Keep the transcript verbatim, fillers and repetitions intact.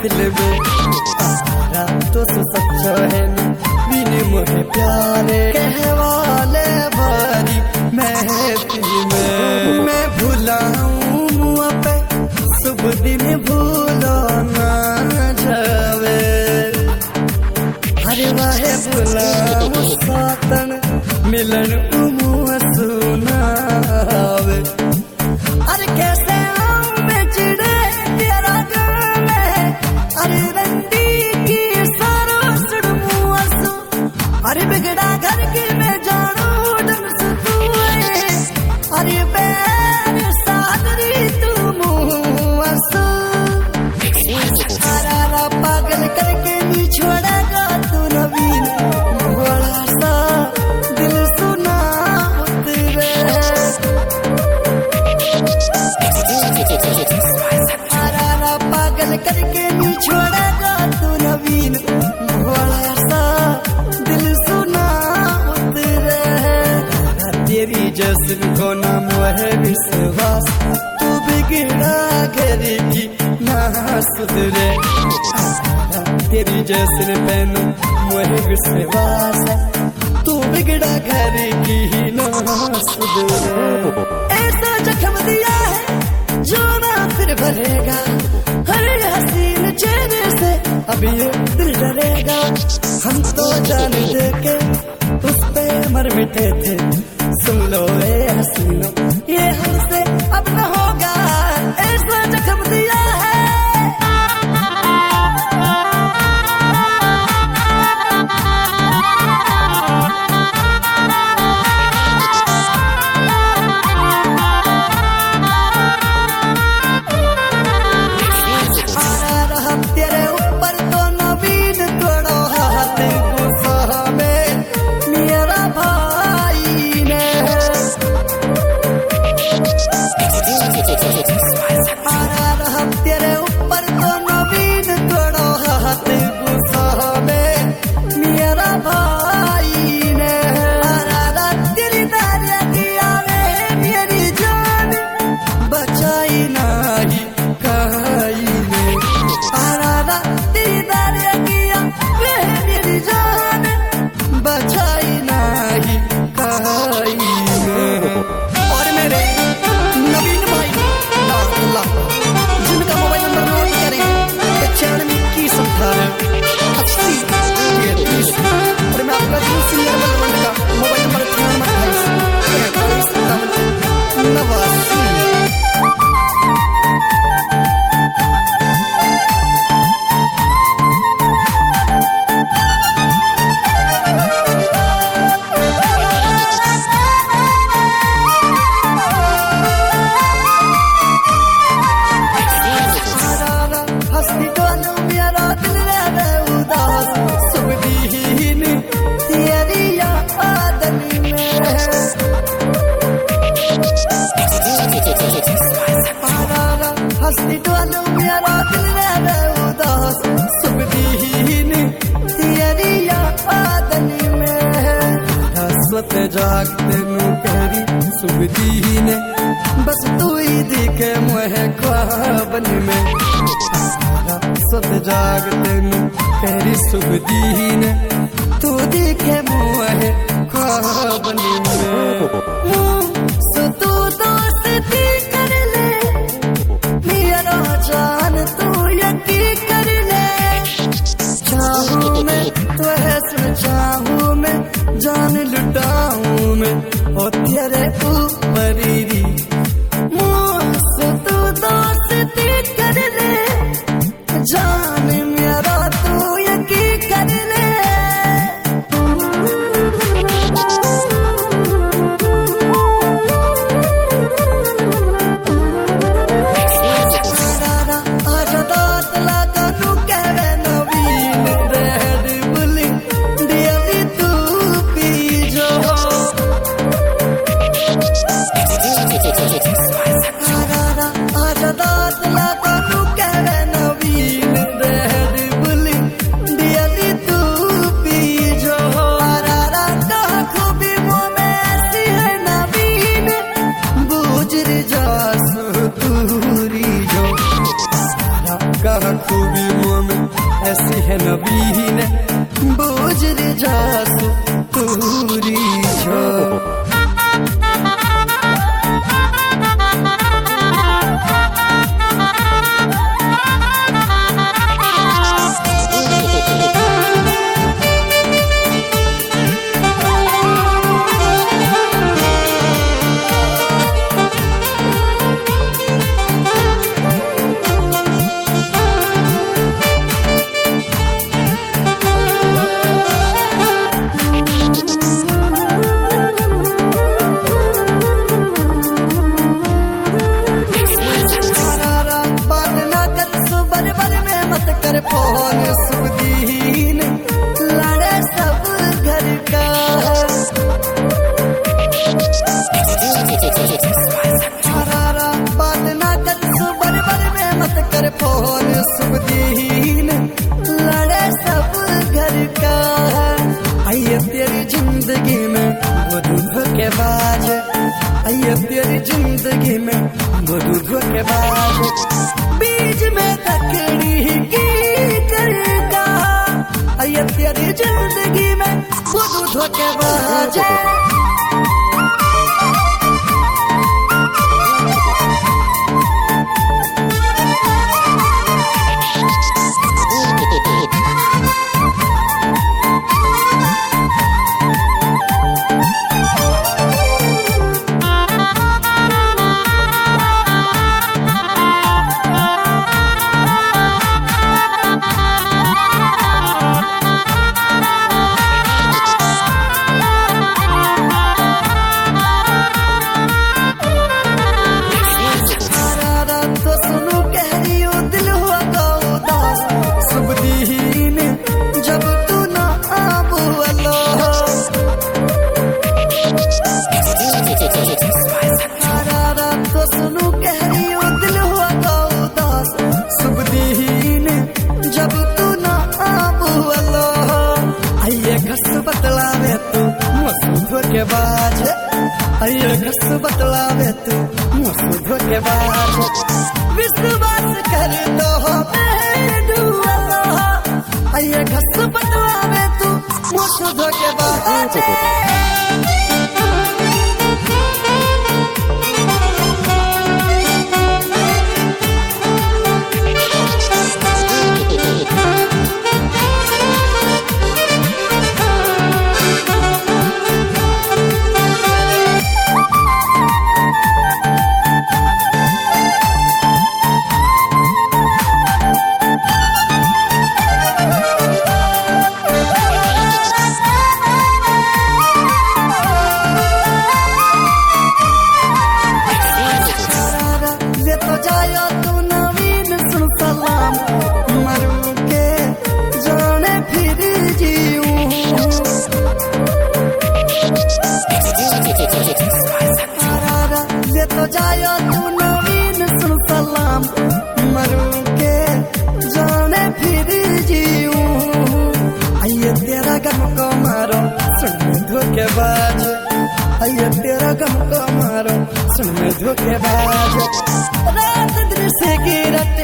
महफिल में आरा तो सच्चा है बिन मोहे प्यारे कहवाले भरी महफिल में मैं भुलाऊं मुआ पे शुभ दिन भूलो ना जावे हरे वाहे भुलाऊं सातन मिलन मुआ सुनावे अरे कैसे आऊं मैं चिड़े तेरा गाँव में अरे रंडी की सारो सुन मुआ सु अरे बिगड़ा घर की मैं जानू डम सुतुए अरे बैर सादरी तू मुआ सु हरारा पागल करके नहीं छोड़ेगा तू नवीन बड़ा सा दिल सुना तेरे हरारा पागल करके नहीं छोड़ेगा तू नवीन बड़ा सा दिल सुना तेरे तेरी जस्न को नाम है विश्वास तू बिगड़ा घर की ना सुधरे तेरी जस्न पहनू मुझे विश्वास है तू बिगड़ा घर की ना सुधरे ऐसा जख्म दिया है जो ना फिर भरेगा हर हसीन चेहरे से अब ये दिल डरेगा हम तो जान दे के उस पे मर मिटे थे सुन लो ए हसीनो ये हमसे अब न होगा ऐसा जख्म दिया है तेरे ऊपर तो नवीन तोड़ो हाथ गुस्सा में मेरा भाई ने हरारा तेरी दारिया किया वे मेरी जान बचाई नहीं कहीं ने हरारा तेरी दारिया किया वे मेरी जान बचाई नहीं कहीं ने और मेरे नवीन भाई जिनका मोबाइल नंबर नोट करें पचानवे की संख्या अस्सी तैंतीस और मैं आपका जो सिंगर बलवंत का मोबाइल नंबर अठानवे अट्ठाईस तैंतालीस नवासी हस्ती डालो मेरा दिल रे उदास सुख दीन तेरी आदनी में हसवत जागते नु करी सुख दीन बस तू ही दिखे मुझे ख्वाबन में हसवत जागते नु करी सुख दीन तू दिखे मुझे ख्वाबन में सो तू दोस्ती कर ले मेरा जान तू यकीन कर ले चाहूं मैं तो ऐसा चाहूं मैं जान लुटाऊं मैं ओ तेरे ऊपर ही मुझसे तू दोस्ती कर ले जान मेरा तू यकीन कर ले खूबी ऐसी है नवीन बोझ रे जासु तूरी छो फोन सुदीन लड़े सब घर का हरारा बात ना कर सुबर बर में मत कर फोन सुदीन लड़े सब घर का आइए तेरी जिंदगी में वो धोखेबाज आइए तेरी जिंदगी में वो धोखेबाज बीच में तकड़ी की आइए तेरी जिंदगी में खुद धोखेबाज धोखेबाज आइए घस बतलावे तू मुझसे धोखेबाज विश्वास कर दो आइए घस बतलावे तू मुझसे धोखेबाज तो जायो तू नवीन सुन सलाम मरू के जाने फिर जीऊं आइए तेरा गम को मारो सुन में धोखेबाज आइए तेरा गम को मारो सुन में धोखेबाज रात दिन से गिरत